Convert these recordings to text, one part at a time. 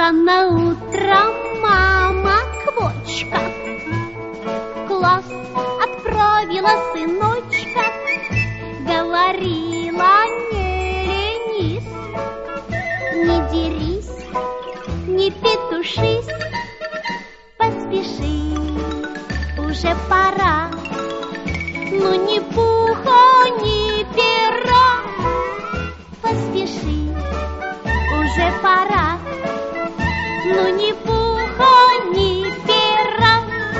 Рано утром мама Квочка в класс отправила сыночка. Говорила: не ленись, не дерись, не петушись, поспеши, уже пора. Ну ни пуха, ни пера, поспеши, уже пора. Ну ни пуха, ни пера.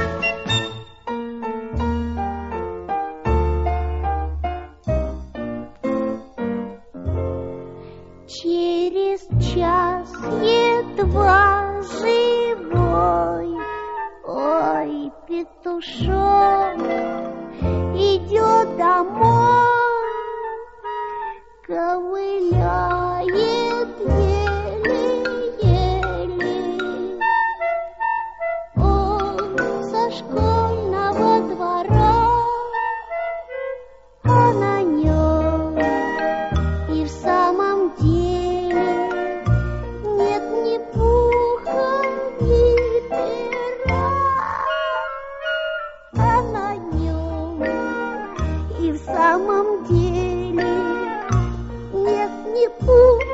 Через час едва живой, ой, петушок идет домой, ковыляет еле-еле. Он со школьного двора, а на нем и в самом деле нет ни пуха, ни пера, а на нем и в самом деле нет ни пуха,